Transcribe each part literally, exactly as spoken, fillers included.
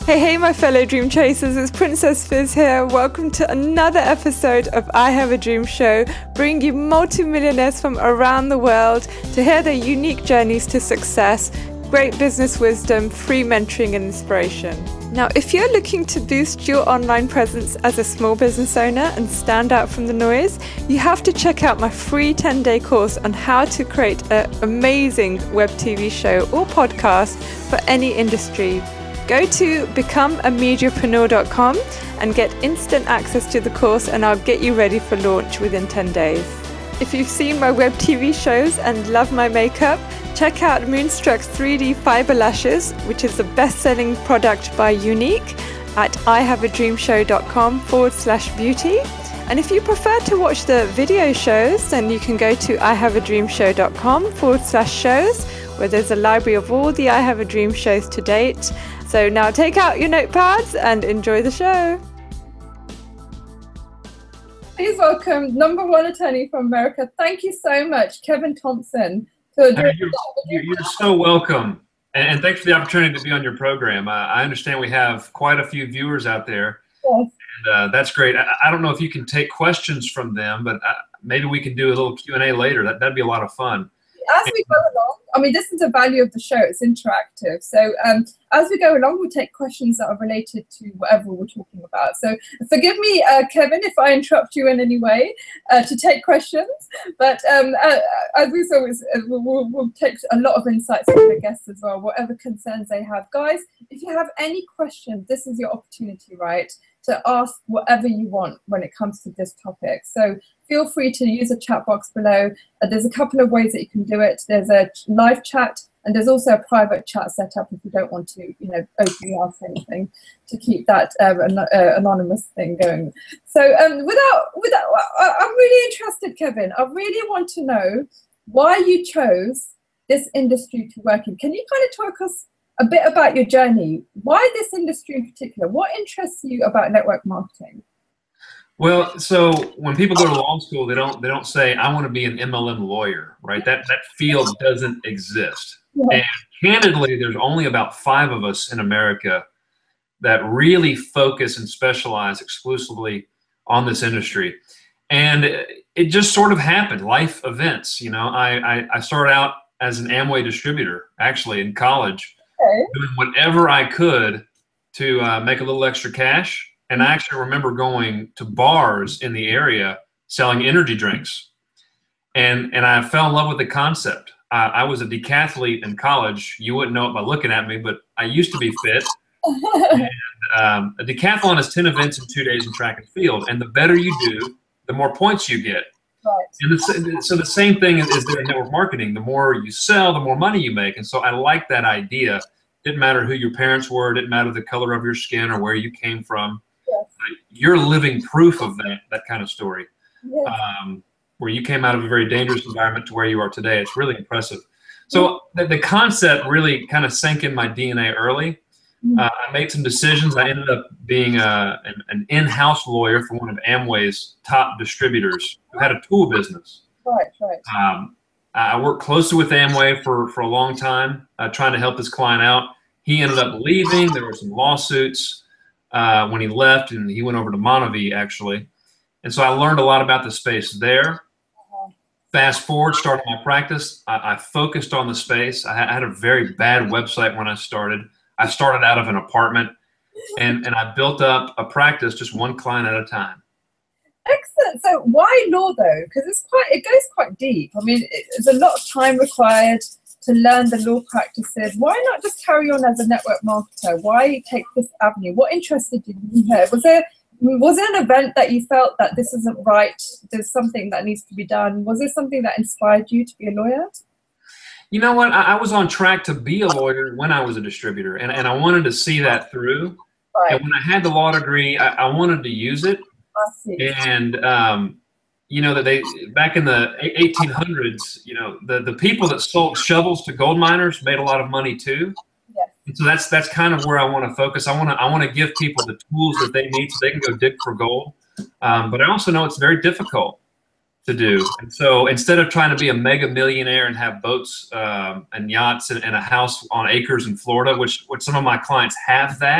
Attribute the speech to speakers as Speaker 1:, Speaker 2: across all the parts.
Speaker 1: Hey, hey, my fellow dream chasers, it's Princess Fizz here. Welcome to another episode of I Have a Dream Show, bringing you multimillionaires from around the world to hear their unique journeys to success, great business wisdom, free mentoring and inspiration. Now, if you're looking to boost your online presence as a small business owner and stand out from the noise, you have to check out my free ten-day course on how to create an amazing web T V show or podcast for any industry. Go to become a mediapreneur dot com and get instant access to the course, and I'll get you ready for launch within ten days. If you've seen my web T V shows and love my makeup, check out Moonstruck's three D Fiber Lashes, which is the best-selling product by Younique, at I have a dream show dot com forward slash beauty. And if you prefer to watch the video shows, then you can go to I have a dream show dot com forward slash shows, where there's a library of all the I Have a Dream shows to date. So now take out your notepads and enjoy the show. Please welcome number one attorney from America. Thank you so much, Kevin Thompson.
Speaker 2: For hey, you're, you're so welcome. And, and thanks for the opportunity to be on your program. Uh, I understand we have quite a few viewers out there.
Speaker 1: Yes.
Speaker 2: And uh, that's great. I, I don't know if you can take questions from them, but uh, maybe we can do a little Q and A later. That, that'd be a lot of fun.
Speaker 1: As we go along, I mean, this is the value of the show. It's interactive. So um, as we go along, we'll take questions that are related to whatever we're talking about. So forgive me, uh, Kevin, if I interrupt you in any way uh, to take questions. But um, uh, as we saw, we'll, we'll, we'll take a lot of insights from the guests as well, whatever concerns they have. Guys, if you have any questions, this is your opportunity, right, to ask whatever you want when it comes to this topic. So feel free to use the chat box below. Uh, there's a couple of ways that you can do it. There's a live chat, and there's also a private chat set up if you don't want to, you know, openly ask anything, to keep that uh, an uh, anonymous thing going. So um, without, without, I, I'm really interested, Kevin. I really want to know why you chose this industry to work in. Can you kind of talk us a bit about your journey? Why this industry in particular? What interests you about network marketing?
Speaker 2: Well, so when people go to law school, they don't they don't say, I want to be an M L M lawyer, right? That that field doesn't exist. Yeah. And candidly, there's only about five of us in America that really focus and specialize exclusively on this industry. And it just sort of happened, life events. You know, I, I, I started out as an Amway distributor, actually, in college, okay, doing whatever I could to uh, make a little extra cash. And I actually remember going to bars in the area selling energy drinks. And, and I fell in love with the concept. I, I was a decathlete in college. You wouldn't know it by looking at me, but I used to be fit. And, um, a decathlon is ten events in two days in track and field. And the better you do, the more points you get.
Speaker 1: Right.
Speaker 2: And the, so the same thing is, is there in network marketing. The more you sell, the more money you make. And so I like that idea. Didn't matter who your parents were. Didn't matter the color of your skin or where you came from.
Speaker 1: Yes.
Speaker 2: You're living proof of that, that kind of story.
Speaker 1: Yes.
Speaker 2: Um, where you came out of a very dangerous environment to where you are today. It's really impressive. So the, the concept really kind of sank in my D N A early. Uh, I made some decisions. I ended up being a, an, an in-house lawyer for one of Amway's top distributors who had a tool business.
Speaker 1: Right, right.
Speaker 2: Um, I worked closely with Amway for, for a long time, uh, trying to help this client out. He ended up leaving. There were some lawsuits uh, when he left, and he went over to Monavie, actually. And so I learned a lot about the space there.
Speaker 1: Uh-huh.
Speaker 2: Fast forward, started my practice. I, I focused on the space. I had a very bad website when I started. I started out of an apartment, and, and I built up a practice just one client at a time.
Speaker 1: Excellent. So why law though? Because it's quite, it goes quite deep. I mean, it, there's a lot of time required to learn the law practices. Why not just carry on as a network marketer? Why take this avenue? What interested you here? Was there was there an event that you felt that this isn't right? There's something that needs to be done. Was there something that inspired you to be a lawyer?
Speaker 2: You know what? I, I was on track to be a lawyer when I was a distributor, and, and I wanted to see that through.
Speaker 1: Right.
Speaker 2: And when I had the law degree, I, I wanted to use it.
Speaker 1: I see.
Speaker 2: And um, you know that they back in the eighteen hundreds, you know, the the people that sold shovels to gold miners made a lot of money too.
Speaker 1: Yes.
Speaker 2: And so that's that's kind of where I want to focus. I want to I want to give people the tools that they need so they can go dig for gold. Um, but I also know it's very difficult to do. And so instead of trying to be a mega millionaire and have boats um, and yachts and, and a house on acres in Florida, which which some of my clients have that,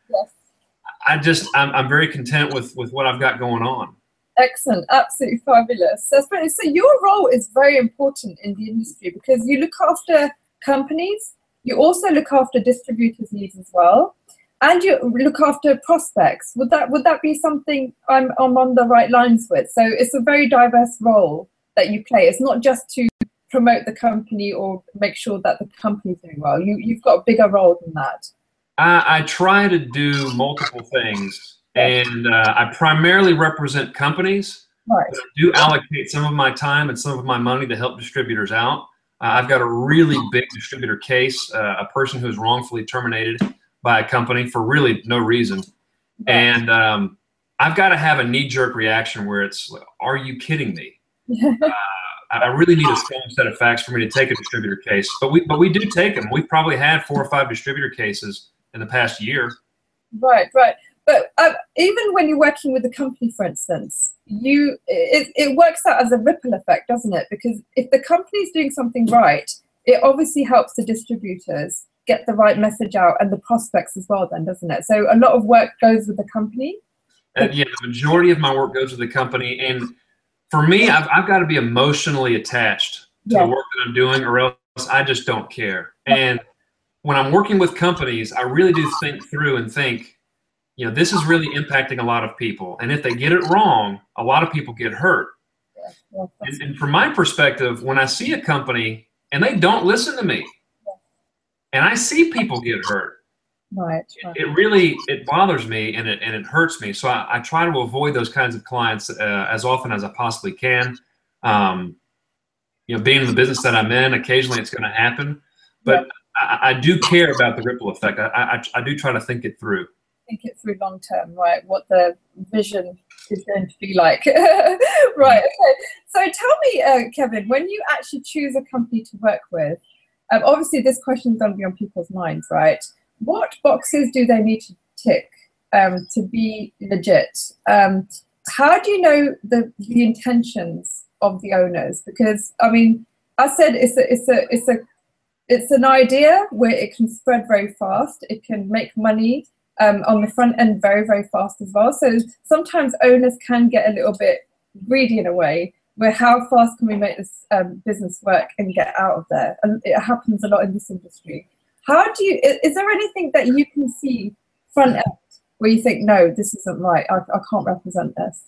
Speaker 1: Yes.
Speaker 2: I just, I'm, I'm very content with, with what I've got going on.
Speaker 1: Excellent, absolutely fabulous. So, so your role is very important in the industry because you look after companies, you also look after distributors' needs as well, and you look after prospects. Would that would that be something I'm, I'm on the right lines with? So it's a very diverse role that you play. It's not just to promote the company or make sure that the company's doing well. You, you've got a bigger role than that.
Speaker 2: I, I try to do multiple things. And uh, I primarily represent companies.
Speaker 1: Right.
Speaker 2: But I do allocate some of my time and some of my money to help distributors out. Uh, I've got a really big distributor case, uh, a person who was wrongfully terminated by a company for really no reason. Right. And um, I've got to have a knee-jerk reaction where it's, are you kidding me? uh, I really need a strong set of facts for me to take a distributor case. But we, but we do take them. We've probably had four or five distributor cases in the past year.
Speaker 1: Right, right. But uh, even when you're working with a company, for instance, you it, it works out as a ripple effect, doesn't it? Because if the company's doing something right, it obviously helps the distributors get the right message out and the prospects as well then, doesn't it? So a lot of work goes with the company.
Speaker 2: Uh, yeah, the majority of my work goes with the company. And for me, I've, I've got to be emotionally attached to yeah. the work that I'm doing, or else I just don't care. And when I'm working with companies, I really do think through and think, you know, this is really impacting a lot of people. And if they get it wrong, a lot of people get hurt.
Speaker 1: Yeah, yeah,
Speaker 2: and, and from my perspective, when I see a company and they don't listen to me, yeah. and I see people get hurt,
Speaker 1: right, right.
Speaker 2: It, it really, it bothers me and it, and it hurts me. So I, I try to avoid those kinds of clients uh, as often as I possibly can. Um, you know, being in the business that I'm in, occasionally it's going to happen. But yeah. I, I do care about the ripple effect. I, I, I do try to think it through.
Speaker 1: Think it through long term, right? What the vision is going to be like. Right. Okay. So tell me, uh, Kevin, when you actually choose a company to work with, um, obviously this question is going to be on people's minds, right? What boxes do they need to tick um, to be legit? Um, how do you know the the intentions of the owners? Because I mean, I said it's a it's a it's a it's an idea where it can spread very fast. It can make money. Um, on the front end very, very fast as well. So sometimes owners can get a little bit greedy in a way, where how fast can we make this um, business work and get out of there? And it happens a lot in this industry. How do you, is there anything that you can see front end where you think, no, this isn't right, I, I can't represent this?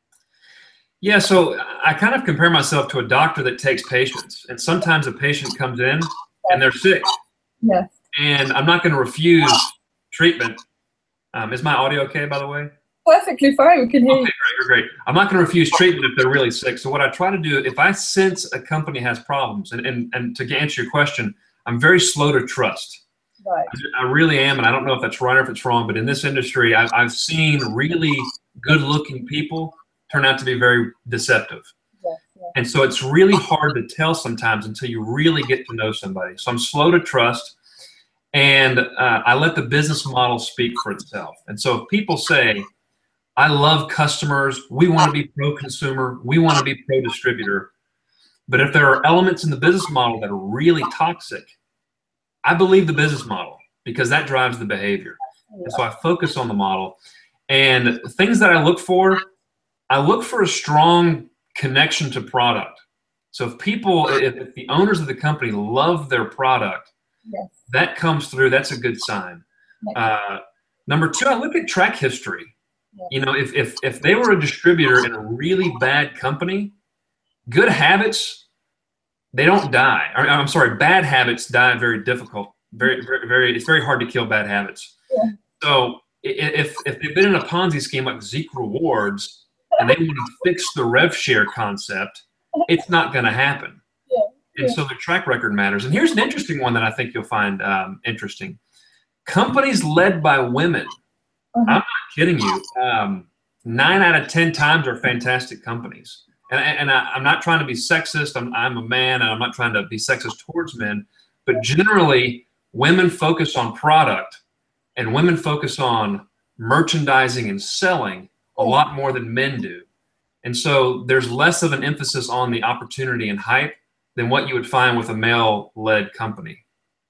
Speaker 2: Yeah, so I kind of compare myself to a doctor that takes patients. And sometimes a patient comes in and they're sick.
Speaker 1: Yes.
Speaker 2: And I'm not going to refuse treatment. Um, is my audio okay, by the way?
Speaker 1: Perfectly fine, we can hear
Speaker 2: okay,
Speaker 1: you.
Speaker 2: Great, great, great. I'm not going to refuse treatment if they're really sick. So what I try to do, if I sense a company has problems, and, and, and to answer your question, I'm very slow to trust.
Speaker 1: Right.
Speaker 2: I, I really am, and I don't know if that's right or if it's wrong, but in this industry, I've, I've seen really good-looking people turn out to be very deceptive.
Speaker 1: Yeah, yeah.
Speaker 2: And so it's really hard to tell sometimes until you really get to know somebody. So I'm slow to trust. And uh, I let the business model speak for itself. And so if people say, I love customers, we want to be pro-consumer, we want to be pro-distributor, but if there are elements in the business model that are really toxic, I believe the business model because that drives the behavior. And so I focus on the model. And things that I look for, I look for a strong connection to product. So if people, if, if the owners of the company love their product,
Speaker 1: yes.
Speaker 2: that comes through. That's a good sign. Uh, number two, I look at track history.
Speaker 1: Yeah.
Speaker 2: You know, if, if, if they were a distributor in a really bad company, good habits, they don't die. I, I'm sorry, bad habits die very difficult. Very, very, very, it's very hard to kill bad habits.
Speaker 1: Yeah.
Speaker 2: So if, if they've been in a Ponzi scheme like Zeek Rewards and they want to fix the rev share concept, it's not going to happen. And
Speaker 1: Yeah.
Speaker 2: so their track record matters. And here's an interesting one that I think you'll find um, interesting. Companies led by women.
Speaker 1: Uh-huh.
Speaker 2: I'm not kidding you. Um, nine out of ten times are fantastic companies. And, and I, I'm not trying to be sexist. I'm, I'm a man, and I'm not trying to be sexist towards men. But generally, women focus on product, and women focus on merchandising and selling a lot more than men do. And so there's less of an emphasis on the opportunity and hype than what you would find with a male-led company.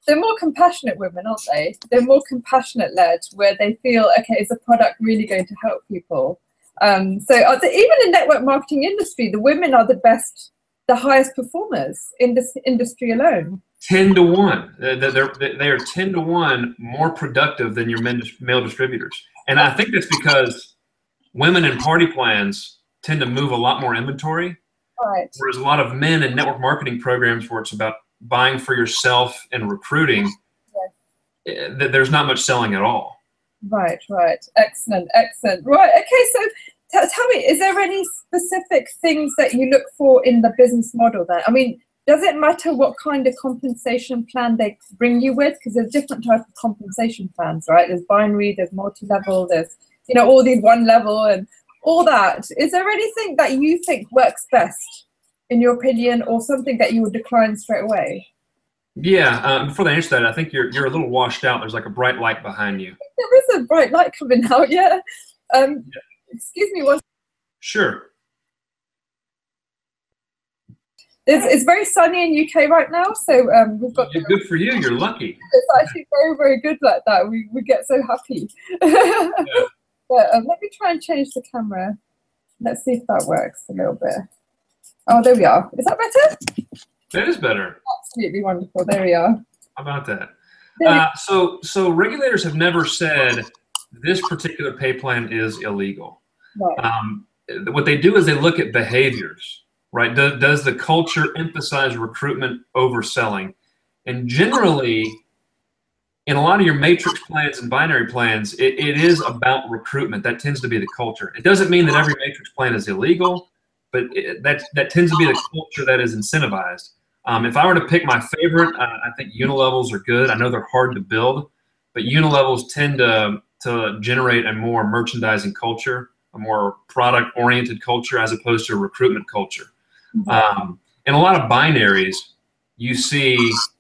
Speaker 1: they're more compassionate women, aren't they? They're more compassionate led, where they feel, okay, is the product really going to help people? Um, so uh, the, even in network marketing industry, the women are the best, the highest performers in this industry alone.
Speaker 2: ten to one. They're, they're, they are ten to one more productive than your men, male distributors. And I think that's because women in party plans tend to move a lot more inventory.
Speaker 1: Right.
Speaker 2: Whereas a lot of men in network marketing programs where it's about buying for yourself and recruiting, yes. there's not much selling at all.
Speaker 1: Right, right. Excellent, excellent. Right, okay, so t tell me, is there any specific things that you look for in the business model then? I mean, does it matter what kind of compensation plan they bring you with? Because there's different types of compensation plans, right? There's binary, there's multi-level, there's, you know, all these one level and all that. Is there anything that you think works best, in your opinion, or something that you would decline straight away?
Speaker 2: Yeah, um, before they answer that, I think you're you're a little washed out. There's like a bright light behind you.
Speaker 1: There is a bright light coming out, yeah. Um, yeah. Excuse me one.
Speaker 2: Sure.
Speaker 1: It's, it's very sunny in U K right now, so um, we've got.
Speaker 2: The, good for you. You're lucky.
Speaker 1: It's actually very, very good like that. We we get so happy. Yeah. But, um, let me try and change the camera. Let's see if that works a little bit. Oh, there we are. Is that better?
Speaker 2: That is better.
Speaker 1: Absolutely wonderful. There we are.
Speaker 2: How about that? Uh, so, so regulators have never said this particular pay plan is illegal.
Speaker 1: Right.
Speaker 2: Um, what they do is they look at behaviors, right? Do, does the culture emphasize recruitment over selling? And generally, in a lot of your matrix plans and binary plans, it, it is about recruitment. That tends to be the culture. It doesn't mean that every matrix plan is illegal, but it, that, that tends to be the culture that is incentivized. Um, if I were to pick my favorite, uh, I think unilevels are good. I know they're hard to build, but unilevels tend to, to generate a more merchandising culture, a more product-oriented culture as opposed to a recruitment culture. Mm-hmm. um, in a lot of binaries, you see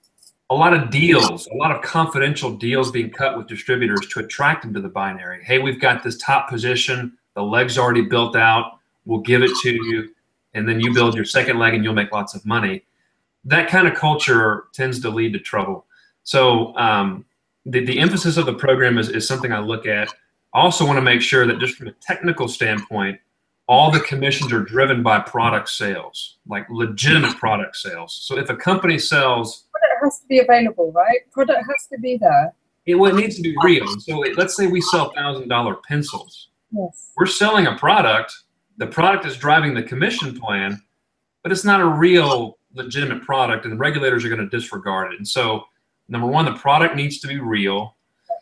Speaker 2: a lot of deals, a lot of confidential deals being cut with distributors to attract them to the binary. Hey, we've got this top position. The leg's already built out. We'll give it to you, and then you build your second leg and you'll make lots of money. That kind of culture tends to lead to trouble. So um, the, the emphasis of the program is, is something I look at. I also want to make sure that just from a technical standpoint, all the commissions are driven by product sales, like legitimate product sales. So if a company sells...
Speaker 1: Product has to be available, right? Product has to be there.
Speaker 2: It, well, it needs to be real. So it, let's say we sell one thousand dollar pencils.
Speaker 1: Yes.
Speaker 2: We're selling a product. The product is driving the commission plan, but it's not a real legitimate product, and the regulators are going to disregard it. And so, number one, the product needs to be real,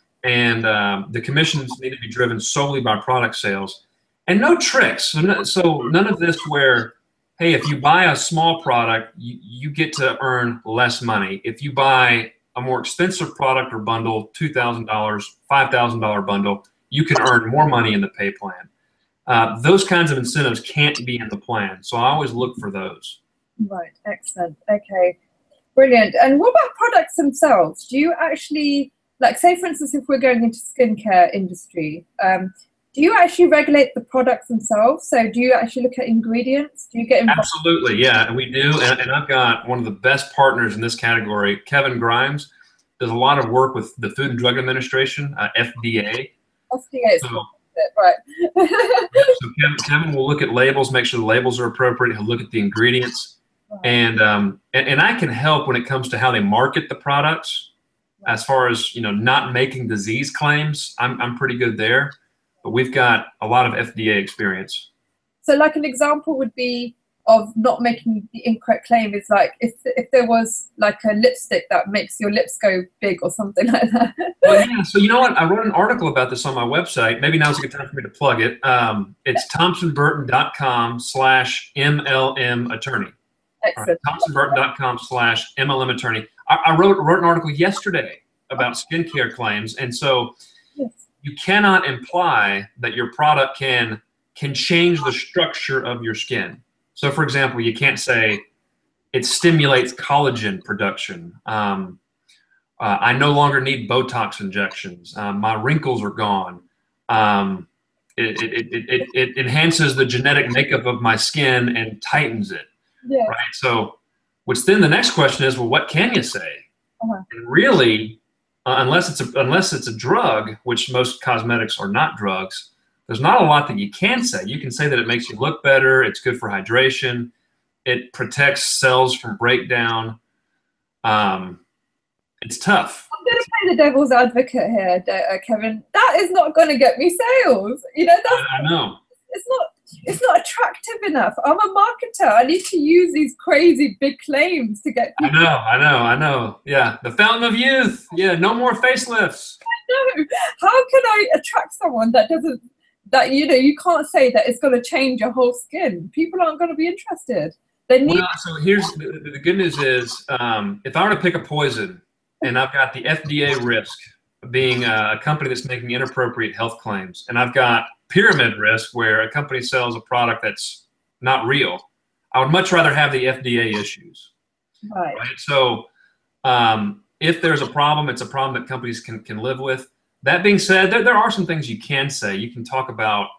Speaker 2: and um, the commissions need to be driven solely by product sales, and no tricks. So, no, so none of this where, hey, if you buy a small product, you, you get to earn less money. If you buy a more expensive product or bundle, two thousand dollars, five thousand dollar bundle, you can earn more money in the pay plan. Uh, those kinds of incentives can't be in the plan, so I always look for those.
Speaker 1: Right, excellent. Okay, brilliant. And what about products themselves? Do you actually, like, say for instance, if we're going into skincare industry, um, do you actually regulate the products themselves? So do you actually look at ingredients? Do you get involved?
Speaker 2: Absolutely, yeah, we do. And, and I've got one of the best partners in this category, Kevin Grimes, does a lot of work with the Food and Drug Administration, uh, F D A.
Speaker 1: F D A is
Speaker 2: so,
Speaker 1: it, right.
Speaker 2: So Kevin, Kevin will look at labels, make sure the labels are appropriate. He'll look at the ingredients. And, um, and and I can help when it comes to how they market the products, as far as, you know, not making disease claims. I'm I'm pretty good there, but we've got a lot of F D A experience.
Speaker 1: So, like an example would be of not making the incorrect claim is like if if there was like a lipstick that makes your lips go big or something like that.
Speaker 2: Well, yeah. So you know what? I wrote an article about this on my website. Maybe now's a good time for me to plug it. Um, it's thompson burton dot com slash M L M attorney.
Speaker 1: Excellent.
Speaker 2: Right, thompson burton dot com slash M L M attorney. I, I wrote wrote an article yesterday about skincare claims, and so
Speaker 1: yes.
Speaker 2: You cannot imply that your product can can change the structure of your skin. So, for example, you can't say it stimulates collagen production. Um, uh, I no longer need Botox injections. Um, my wrinkles are gone. Um, it, it, it, it, it enhances the genetic makeup of my skin and tightens it.
Speaker 1: Yeah.
Speaker 2: Right. So, which then the next question is, well, what can you say?
Speaker 1: Uh-huh.
Speaker 2: And really, uh, unless it's a, unless it's a drug, which most cosmetics are not drugs, there's not a lot that you can say. You can say that it makes you look better, it's good for hydration, it protects cells from breakdown. Um, it's tough.
Speaker 1: I'm going to play the devil's advocate here, uh, Kevin. That is not going to get me sales. You know, that's,
Speaker 2: I, I know.
Speaker 1: It's not. It's not attractive enough. I'm a marketer. I need to use these crazy big claims to get people.
Speaker 2: I know, I know, I know. Yeah, the fountain of youth. Yeah, no more facelifts.
Speaker 1: I know. How can I attract someone that doesn't? That you know, you can't say that it's going to change your whole skin. People aren't going to be interested. They need.
Speaker 2: Well, so here's the, the good news is, um, if I were to pick a poison, and I've got the F D A risk of being a company that's making inappropriate health claims, and I've got pyramid risk where a company sells a product that's not real, I would much rather have the F D A issues.
Speaker 1: Right.
Speaker 2: Right? So um, if there's a problem, it's a problem that companies can, can live with. That being said, there, there are some things you can say. You can talk about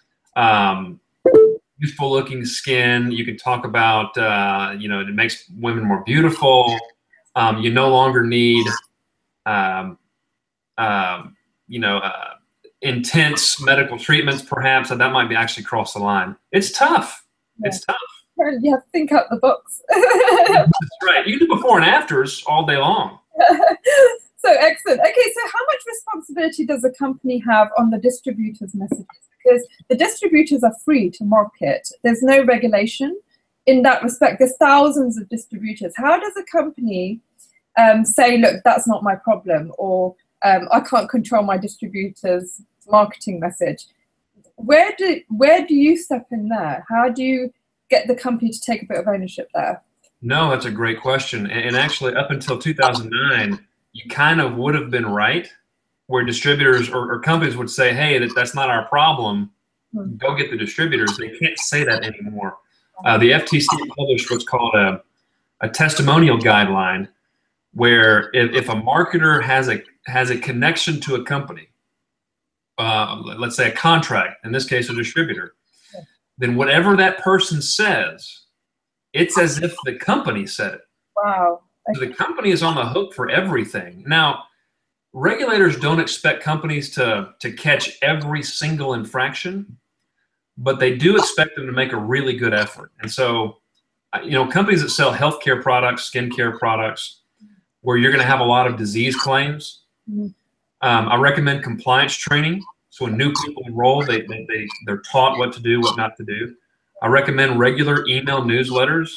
Speaker 2: um, youthful looking skin. You can talk about, uh, you know, it makes women more beautiful. Um, you no longer need, um, um, you know, uh, intense medical treatments, perhaps. So that might be actually cross the line. It's tough.
Speaker 1: Yeah.
Speaker 2: It's tough.
Speaker 1: You have to think out the box.
Speaker 2: That's right. You can do before and afters all day long.
Speaker 1: So excellent. Okay, so how much responsibility does a company have on the distributors' messages? Because the distributors are free to market. There's no regulation in that respect. There's thousands of distributors. How does a company um, say, look, that's not my problem, or um, I can't control my distributor's marketing message? Where do where do you step in there? How do you get the company to take a bit of ownership there?
Speaker 2: No, that's a great question. And actually, up until two thousand nine, you kind of would have been right, where distributors or, or companies would say, hey, that, that's not our problem.
Speaker 1: Hmm.
Speaker 2: Go get the distributors. They can't say that anymore. Uh, the F T C published what's called a, a testimonial guideline, where if, if a marketer has a, has a connection to a company, uh, let's say a contract, in this case a distributor, yeah. then whatever that person says, it's as if the company said it.
Speaker 1: Wow.
Speaker 2: So the company is on the hook for everything. Now, regulators don't expect companies to, to catch every single infraction, but they do expect them to make a really good effort. And so, you know, companies that sell healthcare products, skincare products, where you're going to have a lot of disease claims, mm-hmm. um, I recommend compliance training. So when new people enroll, they, they, they, they're taught what to do, what not to do. I recommend regular email newsletters.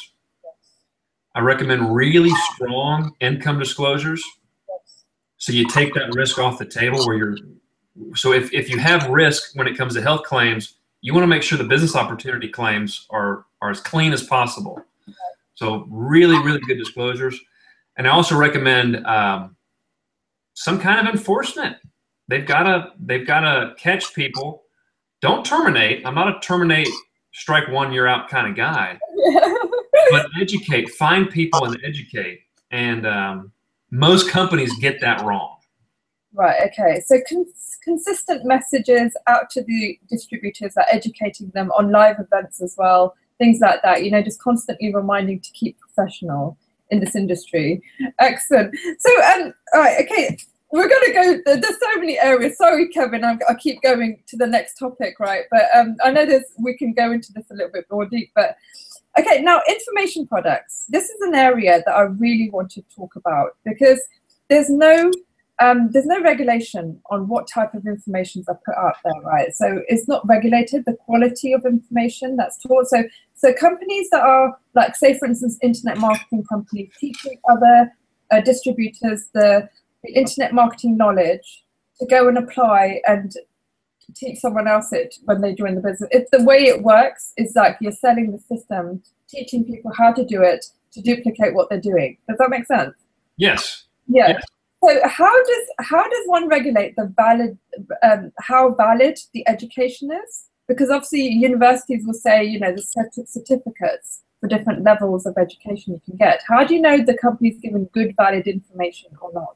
Speaker 2: I recommend really strong income disclosures. So you take that risk off the table where you're, so if, if you have risk when it comes to health claims, you want to make sure the business opportunity claims are, are as clean as possible. So really, really good disclosures. And I also recommend um, some kind of enforcement. They've got to, they've got to catch people. Don't terminate. I'm not a terminate, strike one, you're out kind of guy. But educate, find people and educate. And um, most companies get that wrong.
Speaker 1: Right, okay. So cons consistent messages out to the distributors, are educating them on live events as well, things like that, you know, just constantly reminding to keep professional in this industry. Excellent. So, um, all right, okay. We're going to go, there's so many areas. Sorry, Kevin, I'm, I keep going to the next topic, right? But um, I know there's, we can go into this a little bit more deep, but okay, now information products. This is an area that I really want to talk about because there's no um, there's no regulation on what type of information are put out there, right? So it's not regulated, the quality of information that's taught. So so companies that are like, say, for instance, internet marketing companies teaching other uh, distributors the, the internet marketing knowledge to go and apply and teach someone else it when they join the business. It's the way it works is like you're selling the system, teaching people how to do it to duplicate what they're doing. Does that make sense?
Speaker 2: Yes.
Speaker 1: Yeah.
Speaker 2: Yes.
Speaker 1: So how does how does one regulate the valid um, how valid the education is? Because obviously universities will say, you know, the certificates for different levels of education you can get. How do you know the company's given good, valid information or not?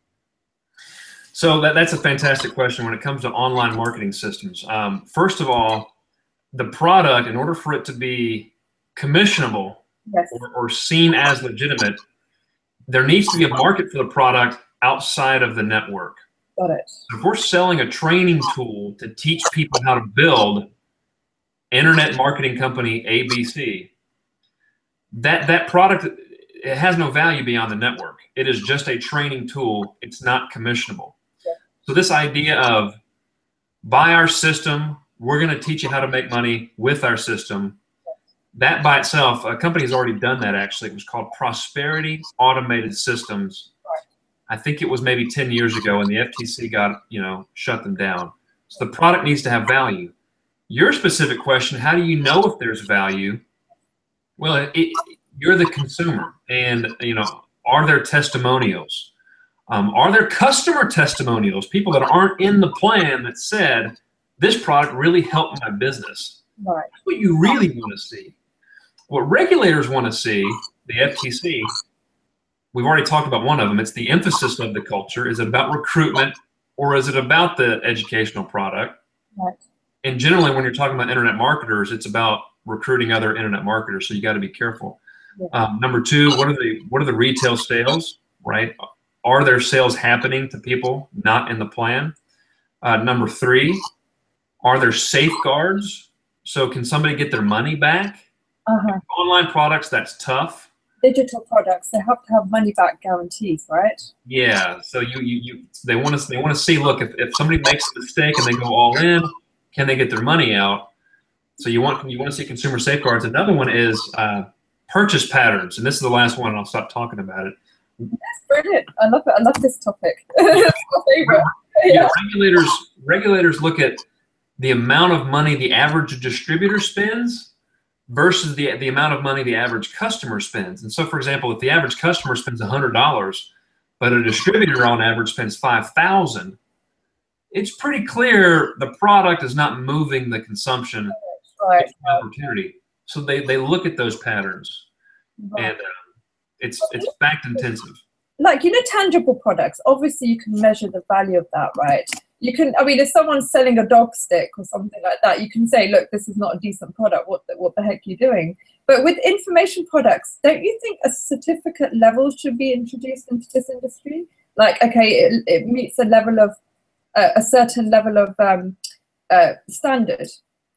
Speaker 2: So that, that's a fantastic question when it comes to online marketing systems. Um, first of all, the product, in order for it to be commissionable, yes, or, or seen as legitimate, there needs to be a market for the product outside of the network.
Speaker 3: Got it.
Speaker 2: So if we're selling a training tool to teach people how to build internet marketing company A B C, that, that product, it has no value beyond the network. It is just a training tool. It's not commissionable.
Speaker 3: Yeah.
Speaker 2: So this idea of buy our system, we're going to teach you how to make money with our system, that by itself, a company has already done that actually. It was called Prosperity Automated Systems. I think it was maybe ten years ago, and the F T C got, you know, shut them down. So the product needs to have value. Your specific question, how do you know if there's value? Well, it, it, you're the consumer, and, you know, are there testimonials? Um, are there customer testimonials, people that aren't in the plan that said, this product really helped my business?
Speaker 3: Right.
Speaker 2: That's what you really want to see. What regulators want to see, the F T C, we've already talked about one of them. It's the emphasis of the culture. Is it about recruitment, or is it about the educational product?
Speaker 3: Right.
Speaker 2: And generally, when you're talking about internet marketers, it's about recruiting other internet marketers. So you got to be careful.
Speaker 3: Yeah.
Speaker 2: Um, number two, what are the what are the retail sales? Right? Are there sales happening to people not in the plan? Uh, number three, are there safeguards? So can somebody get their money back?
Speaker 3: Uh-huh.
Speaker 2: Online products, that's tough.
Speaker 3: Digital products, they have to have money back guarantees, right?
Speaker 2: Yeah. So you you, you they want to they want to see, look, if, if somebody makes a mistake and they go all in, can they get their money out? So you want you want to see consumer safeguards. Another one is uh, purchase patterns, and this is the last one, and I'll stop talking about it.
Speaker 3: That's brilliant. I love it. I love this topic. It's my favorite.
Speaker 2: Yeah,
Speaker 3: Yeah.
Speaker 2: regulators regulators look at the amount of money the average distributor spends versus the the amount of money the average customer spends. And so, for example, if the average customer spends one hundred dollars, but a distributor on average spends five thousand dollars, it's pretty clear the product is not moving the consumption
Speaker 3: Right.
Speaker 2: opportunity. So they, they look at those patterns,
Speaker 3: Right.
Speaker 2: and uh, it's it's fact intensive.
Speaker 3: Like, you know, tangible products, obviously you can measure the value of that, right? You can, I mean, if someone's selling a dog stick or something like that, you can say, look, this is not a decent product. What the, what the heck are you doing? But with information products, don't you think a certificate level should be introduced into this industry? Like, okay, it, it meets a level of, uh, a certain level of um, uh, standard.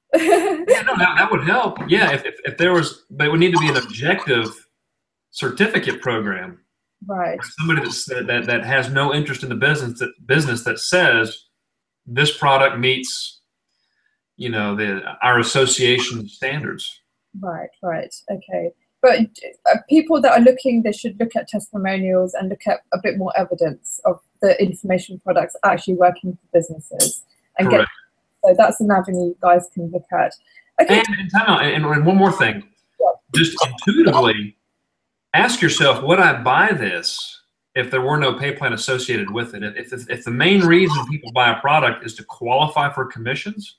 Speaker 2: Yeah, no, that, that would help. Yeah, if, if, if there was, but it would need to be an objective certificate program.
Speaker 3: Right.
Speaker 2: Somebody that's, that, that that has no interest in the business that business that says this product meets, you know, the our association standards.
Speaker 3: Right, right, okay. But uh, people that are looking, they should look at testimonials and look at a bit more evidence of the information products actually working for businesses. And
Speaker 2: Correct.
Speaker 3: Get, so that's an avenue you guys can look at. Okay.
Speaker 2: And, and, time out, and, and one more thing,
Speaker 3: Yeah.
Speaker 2: just intuitively ask yourself, would I buy this if there were no pay plan associated with it? If, if, if the main reason people buy a product is to qualify for commissions,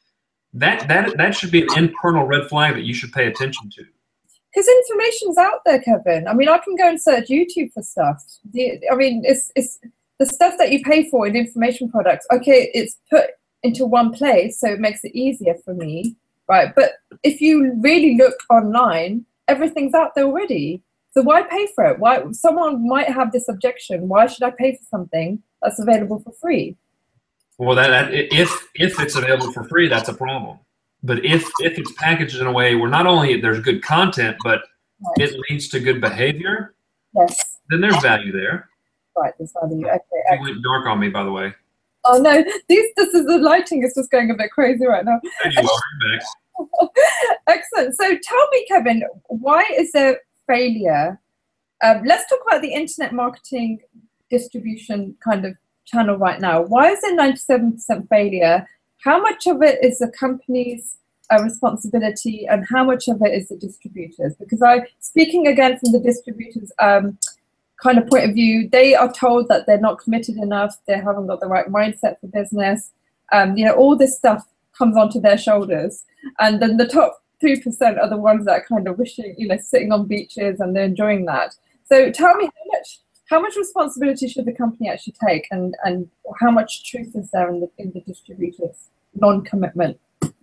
Speaker 2: that, that, that should be an internal red flag that you should pay attention to.
Speaker 3: Because information's out there, Kevin. I mean, I can go and search YouTube for stuff. The, I mean, it's, it's the stuff that you pay for in information products. Okay, it's put into one place, so it makes it easier for me, right? But if you really look online, everything's out there already. So why pay for it? Why someone might have this objection? Why should I pay for something that's available for free?
Speaker 2: Well, that, that if if it's available for free, that's a problem. But if if it's packaged in a way where not only there's good content, but
Speaker 3: Right.
Speaker 2: it leads to good behavior,
Speaker 3: Yes.
Speaker 2: then there's value there.
Speaker 3: Right. This value. Okay.
Speaker 2: It went dark on me, by the way.
Speaker 3: Oh no, these this is the lighting is just going a bit crazy right now.
Speaker 2: There you are, you're back.
Speaker 3: Excellent. So tell me, Kevin, why is there failure? Um, let's talk about the internet marketing distribution kind of channel right now. Why is there ninety-seven percent failure? How much of it is the company's uh, responsibility, and how much of it is the distributors? Because I, speaking again from the distributors' um, kind of point of view, they are told that they're not committed enough, they haven't got the right mindset for business. Um, you know, all this stuff comes onto their shoulders, and then the top three percent are the ones that are kind of wishing, you know, sitting on beaches and they're enjoying that. So tell me, how much how much responsibility should the company actually take, and and how much truth is there in the in the distributors' non-commitment?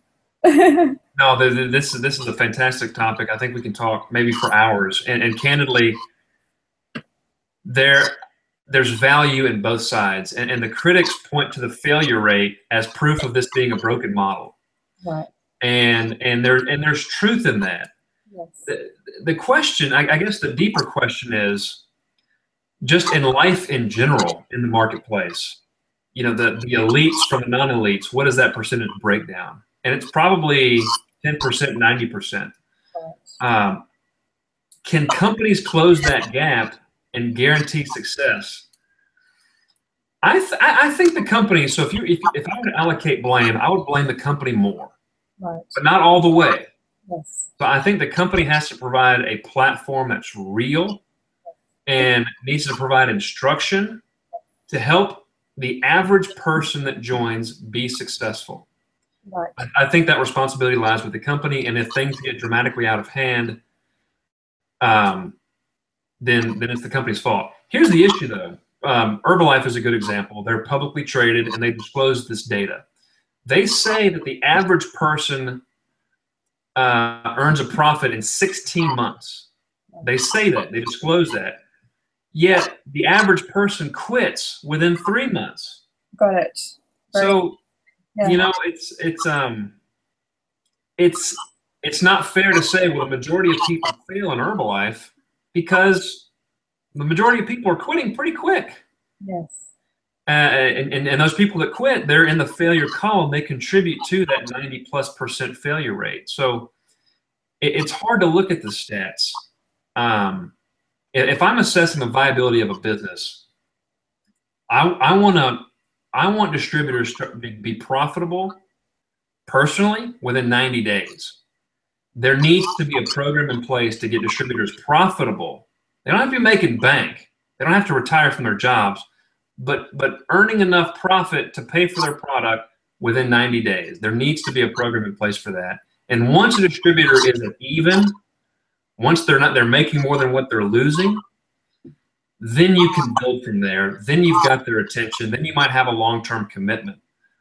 Speaker 2: No, the, the, this this is a fantastic topic. I think we can talk maybe for hours. And, and candidly, there there's value in both sides, and, and the critics point to the failure rate as proof of this being a broken model.
Speaker 3: Right.
Speaker 2: And and there and there's truth in that.
Speaker 3: Yes.
Speaker 2: The, the question, I, I guess, the deeper question is, just in life in general, in the marketplace, you know, the the elites from the non-elites, what is that percentage breakdown? And it's probably ten percent, ninety percent. Um, can companies close that gap and guarantee success? I th I think the company. So if you if if I were to allocate blame, I would blame the company more,
Speaker 3: Right.
Speaker 2: but not all the way.
Speaker 3: Yes.
Speaker 2: So I think the company has to provide a platform that's real and needs to provide instruction to help the average person that joins be successful.
Speaker 3: Right.
Speaker 2: I, I think that responsibility lies with the company, and if things get dramatically out of hand, um, then then it's the company's fault. Here's the issue, though. Um, Herbalife is a good example. They're publicly traded, and they disclose this data. They say that the average person uh, earns a profit in sixteen months. They say that. They disclose that. Yet the average person quits within three months.
Speaker 3: Got it. Right.
Speaker 2: So,
Speaker 3: Yeah.
Speaker 2: you know, it's it's um, it's it's not fair to say, well, the majority of people fail in Herbalife because the majority of people are quitting pretty quick.
Speaker 3: Yes.
Speaker 2: Uh, and, and, and those people that quit, they're in the failure column. They contribute to that ninety plus percent failure rate. So it, it's hard to look at the stats. Um, if I'm assessing the viability of a business, I, I want to, I want distributors to be, be profitable personally within ninety days. There needs to be a program in place to get distributors profitable. They don't have to be making bank. They don't have to retire from their jobs, but but earning enough profit to pay for their product within ninety days. There needs to be a program in place for that. And once a distributor is at even, once they're not, they're making more than what they're losing, then you can build from there. Then you've got their attention. Then you might have a long-term commitment.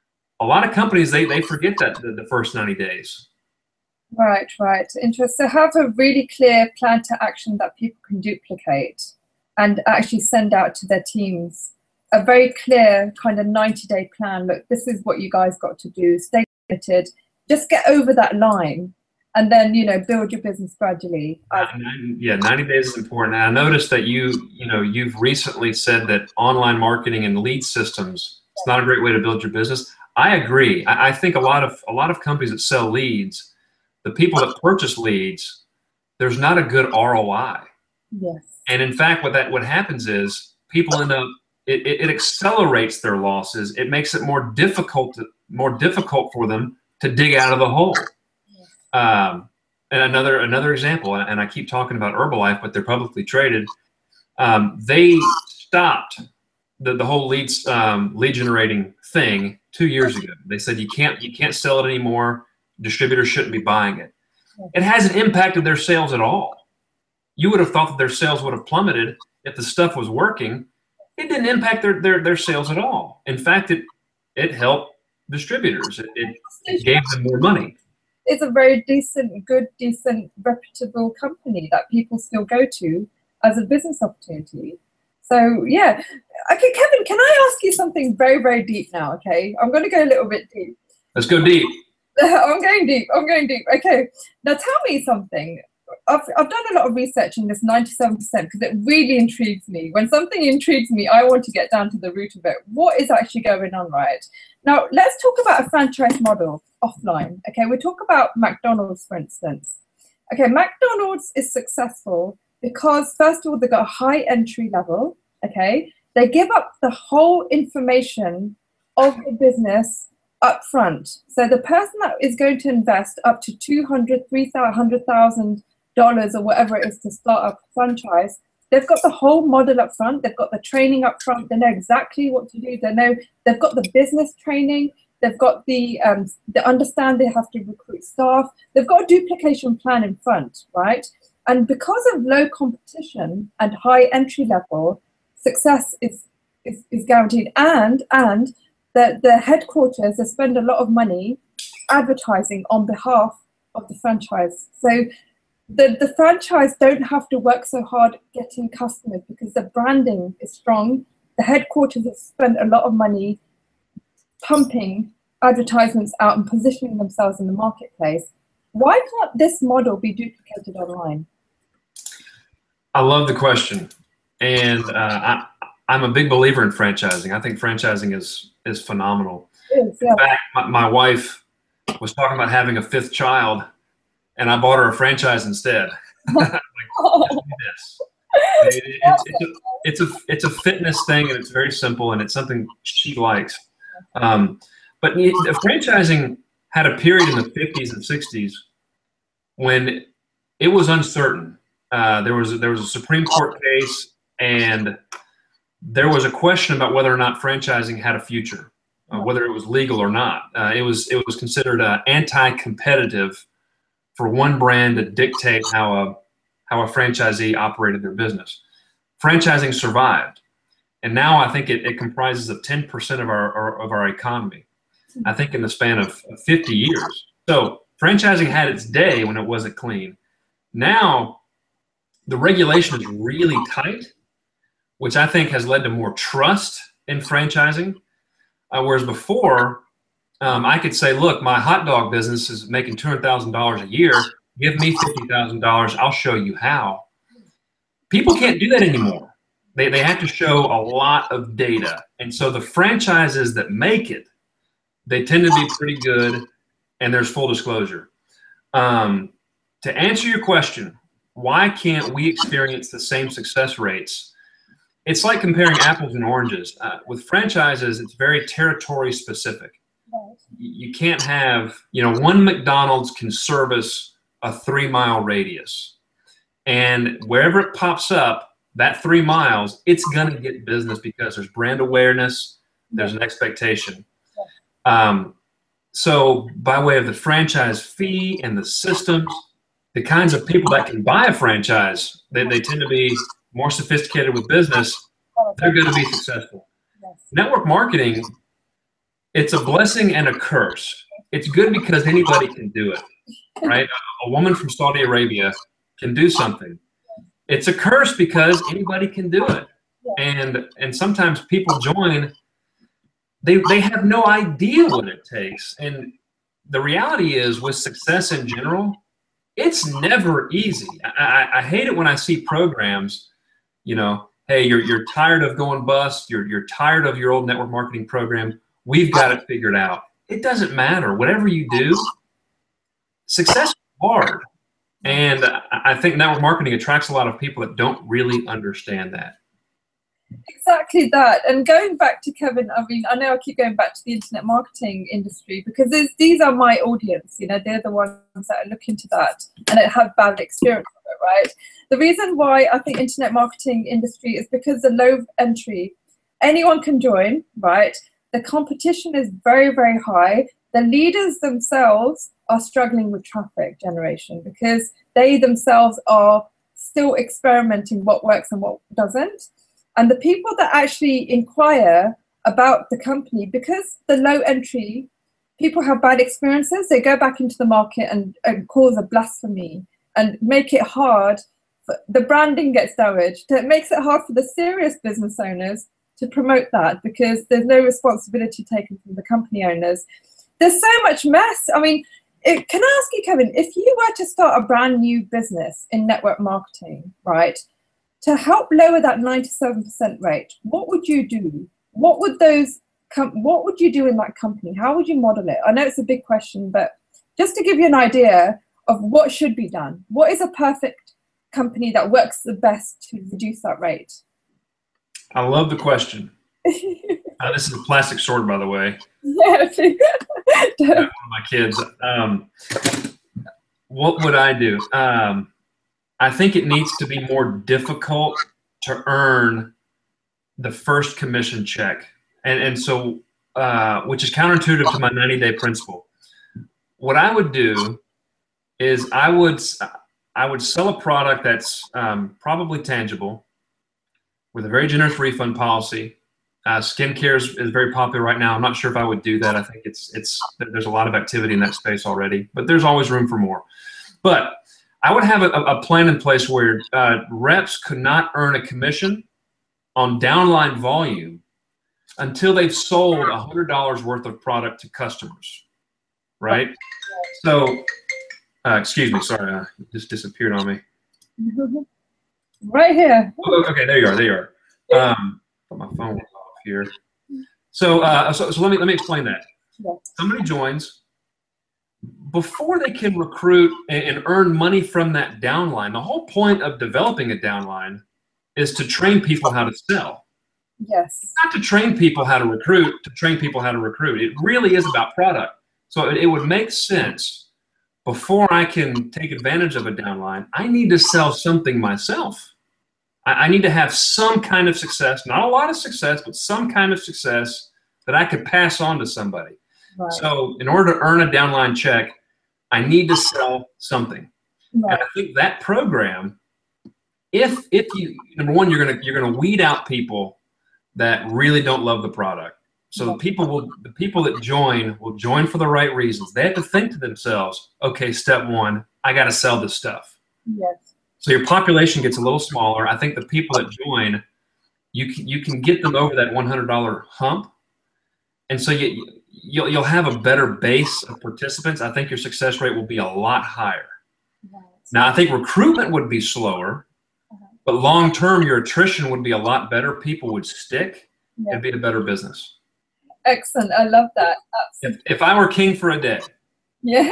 Speaker 2: A lot of companies, they, they forget that the, the first ninety days.
Speaker 3: Right, right. Interesting. So have a really clear plan to action that people can duplicate and actually send out to their teams. A very clear kind of ninety day plan. Look, this is what you guys got to do. Stay committed. Just get over that line and then, you know, build your business gradually.
Speaker 2: Uh, yeah, ninety days is important. And I noticed that you, you know, you've recently said that online marketing and lead systems, it's not a great way to build your business. I agree. I, I think a lot of a lot of companies that sell leads, the people that purchase leads, there's not a good R O I.
Speaker 3: Yes.
Speaker 2: And in fact, what that what happens is people end up it, it, it accelerates their losses. It makes it more difficult to, more difficult for them to dig out of the hole.
Speaker 3: Yes.
Speaker 2: Um, and another another example, and I keep talking about Herbalife, but they're publicly traded. Um, they stopped the the whole leads um, lead generating thing two years ago. They said you can't you can't sell it anymore. Distributors shouldn't be buying it. It hasn't impacted their sales at all. You would have thought that their sales would have plummeted if the stuff was working. It didn't impact their their, their sales at all. In fact, it it helped distributors. It, it, it gave them more money.
Speaker 3: It's a very decent, good, decent, reputable company that people still go to as a business opportunity. So yeah, okay, Kevin, can I ask you something very, very deep now? Okay, I'm going to go a little bit deep.
Speaker 2: Let's go deep.
Speaker 3: I'm going deep. I'm going deep. Okay, now tell me something. I've, I've done a lot of research in this ninety-seven percent because it really intrigues me. When something intrigues me, I want to get down to the root of it. What is actually going on, right? Now, let's talk about a franchise model offline. Okay, we talk about McDonald's, for instance. Okay, McDonald's is successful because, first of all, they got a high entry level. Okay, they give up the whole information of the business up front. So the person that is going to invest up to two hundred, three hundred thousand dollars or whatever it is to start up a franchise, they've got the whole model up front. They've got the training up front. They know exactly what to do. They know they've got the business training. They've got the, um, they understand they have to recruit staff. They've got a duplication plan in front, right? And because of low competition and high entry level, success is, is, is guaranteed. And, and the, the headquarters, they spend a lot of money advertising on behalf of the franchise. So the, the franchise don't have to work so hard getting customers because the branding is strong. The headquarters have spent a lot of money pumping advertisements out and positioning themselves in the marketplace. Why can't this model be duplicated online?
Speaker 2: I love the question. And uh, I, I'm a big believer in franchising. I think franchising is, is phenomenal.
Speaker 3: It is, yeah.
Speaker 2: In fact, my, my wife was talking about having a fifth child, and I bought her a franchise instead. Like, this. It, it, it's, it's, a, it's, a, it's a fitness thing, and it's very simple, and it's something she likes. Um, but the franchising had a period in the fifties and sixties when it was uncertain. Uh, there was there was a Supreme Court case, and there was a question about whether or not franchising had a future, uh, whether it was legal or not. Uh, it was it was considered uh, anti-competitive for one brand to dictate how a how a franchisee operated their business. Franchising survived, and now I think it, it comprises of ten percent of our, our of our economy. I think in the span of fifty years. So franchising had its day when it wasn't clean. Now the regulation is really tight, which I think has led to more trust in franchising. Uh, whereas before, um, I could say, look, my hot dog business is making two hundred thousand dollars a year. Give me fifty thousand dollars. I'll show you how. People can't do that anymore. They, they have to show a lot of data. And so the franchises that make it, they tend to be pretty good, and there's full disclosure. Um, to answer your question, why can't we experience the same success rates? It's like comparing apples and oranges. Uh, with franchises, it's very territory specific. You can't have, you know, one McDonald's can service a three mile radius. And wherever it pops up, that three miles, it's going to get business because there's brand awareness, there's an expectation. Um, so by way of the franchise fee and the systems, the kinds of people that can buy a franchise, they, they tend to be more sophisticated with business. They're going to be successful. Network marketing, it's a blessing and a curse. It's good because anybody can do it, right? A woman from Saudi Arabia can do something. It's a curse because anybody can do it. And, and sometimes people join, They, they have no idea what it takes. And the reality is, with success in general, it's never easy. I, I, I hate it when I see programs, you know, hey, you're, you're tired of going bust. You're, you're tired of your old network marketing program. We've got it figured out. It doesn't matter. Whatever you do, success is hard. And I think network marketing attracts a lot of people that don't really understand that.
Speaker 3: Exactly that. And going back to Kevin, I mean, I know I keep going back to the internet marketing industry because these are my audience, you know, they're the ones that are looking to that and have bad experience with it, right? The reason why I think internet marketing industry is because the low entry, anyone can join, right? The competition is very, very high. The leaders themselves are struggling with traffic generation because they themselves are still experimenting what works and what doesn't. And the people that actually inquire about the company, because the low entry people have bad experiences, they go back into the market and, and cause a blasphemy and make it hard. For, the branding gets damaged. It makes it hard for the serious business owners to promote that because there's no responsibility taken from the company owners. There's so much mess. I mean, it, can I ask you, Kevin, if you were to start a brand new business in network marketing, right, to help lower that ninety-seven percent rate, what would you do? What would those com- what would you do in that company? How would you model it? I know it's a big question, but just to give you an idea of what should be done, what is a perfect company that works the best to reduce that rate?
Speaker 2: I love the question. uh, this is a plastic sword, by the way.
Speaker 3: Yeah.
Speaker 2: One of my kids. Um, what would I do? Um, I think it needs to be more difficult to earn the first commission check. And, and so, uh, which is counterintuitive to my ninety day principle. What I would do is I would, I would sell a product that's um, probably tangible with a very generous refund policy. Uh, skincare is, is very popular right now. I'm not sure if I would do that. I think it's, it's, there's a lot of activity in that space already, but there's always room for more. But I would have a, a plan in place where uh, reps could not earn a commission on downline volume until they've sold one hundred dollars worth of product to customers, right? So, uh, excuse me, sorry, uh, it just disappeared on me.
Speaker 3: Right here.
Speaker 2: Oh, okay, there you are, there you are. Um, put my phone off here. So, uh, so, so let me let me explain that. Somebody joins. Before they can recruit and, and earn money from that downline, the whole point of developing a downline is to train people how to sell.
Speaker 3: Yes.
Speaker 2: It's not to train people how to recruit, to train people how to recruit. It really is about product. So it, it would make sense, before I can take advantage of a downline, I need to sell something myself. I, I need to have some kind of success, not a lot of success, but some kind of success that I could pass on to somebody. Right. So in order to earn a downline check, I need to sell something. Right. And I think that program, if if you number one, you're gonna you're gonna weed out people that really don't love the product. So the people will the people that join will join for the right reasons. They have to think to themselves, okay, step one, I got to sell this stuff.
Speaker 3: Yes.
Speaker 2: So your population gets a little smaller. I think the people that join, you can, you can get them over that one hundred dollar hump, and so you. You'll, you'll have a better base of participants. I think your success rate will be a lot higher. Right. Now, I think recruitment would be slower, uh-huh. but long-term, your attrition would be a lot better. People would stick. Yeah. It'd be a better business.
Speaker 3: Excellent. I love that.
Speaker 2: If, if I were king for a day.
Speaker 3: Yeah,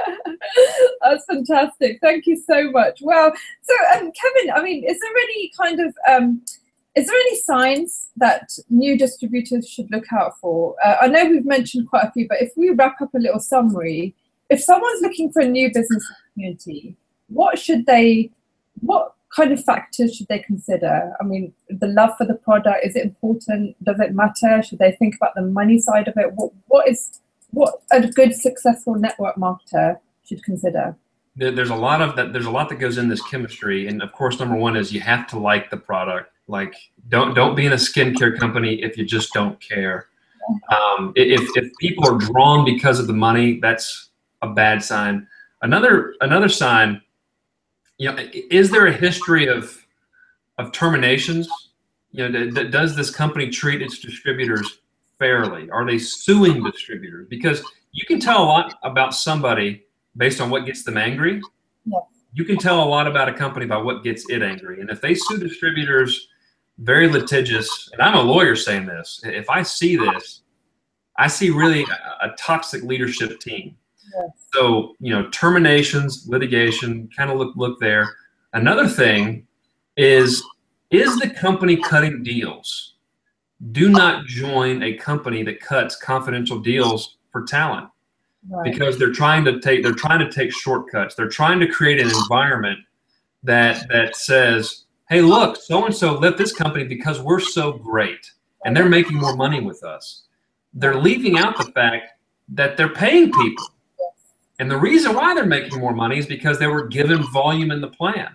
Speaker 3: that's fantastic. Thank you so much. Well, so um, Kevin, I mean, is there any kind of... Um, Is there any signs that new distributors should look out for? Uh, I know we've mentioned quite a few, but if we wrap up a little summary, if someone's looking for a new business opportunity, what should they, what kind of factors should they consider? I mean, the love for the product, is it important? Does it matter? Should they think about the money side of it? What, what is, what a good successful network marketer should consider?
Speaker 2: There's a lot of that. There's a lot that goes in this chemistry. And of course, number one is you have to like the product. Like, don't don't be in a skincare company if you just don't care. Um, if if people are drawn because of the money, that's a bad sign. Another another sign, you know, is there a history of of terminations? You know, th- does this company treat its distributors fairly? Are they suing distributors? Because you can tell a lot about somebody based on what gets them angry.
Speaker 3: Yes.
Speaker 2: You can tell a lot about a company by what gets it angry. And if they sue distributors, very litigious, and I'm a lawyer saying this, if I see this, I see really a, a toxic leadership team.
Speaker 3: Yes.
Speaker 2: So, you know, terminations, litigation, kind of look look there. Another thing is, is the company cutting deals? Do not join a company that cuts confidential deals for talent. Right. Because they're trying to take they're trying to take shortcuts. They're trying to create an environment that that says, hey, look, so-and-so left this company because we're so great and they're making more money with us. They're leaving out the fact that they're paying people. And the reason why they're making more money is because they were given volume in the plan.